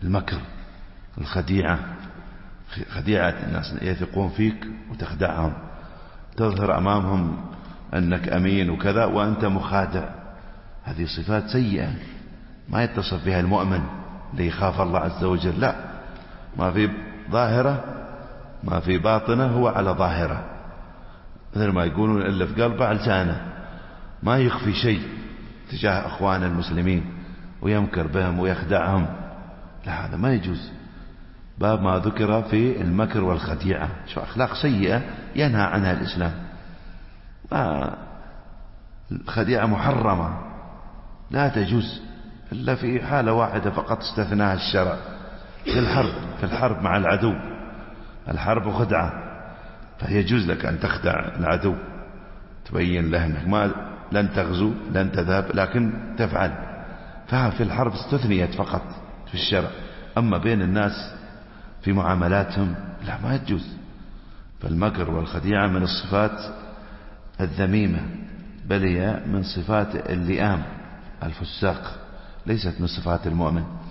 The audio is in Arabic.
المكر، الخديعة، خديعة الناس يثقون فيك وتخدعهم، تظهر أمامهم أنك أمين وكذا وأنت مخادع. هذه صفات سيئة ما يتصف بها المؤمن اللي يخاف الله عز وجل. لا، ما في ظاهرة ما في باطنة، هو على ظاهرة، مثل ما يقولون إلا في قلبه على لسانه، ما يخفي شيء تجاه أخوان المسلمين ويمكر بهم ويخدعهم. لا، هذا ما يجوز. باب ما ذكر في المكر والخديعة، شو أخلاق سيئة ينهى عنها الإسلام. الخديعة محرمة لا تجوز إلا في حالة واحدة فقط استثناها الشرع، في الحرب مع العدو. الحرب خدعة، فيجوز لك أن تخدع العدو، تبين له أنك لن تغزو لن تذهب، لكن تفعل. ففي الحرب استثنيت فقط في الشرع، أما بين الناس في معاملاتهم لا، ما يجوز. فالمكر والخديعة من الصفات الذميمة، بل هي من صفات اللئام الفساق، ليست من صفات المؤمن.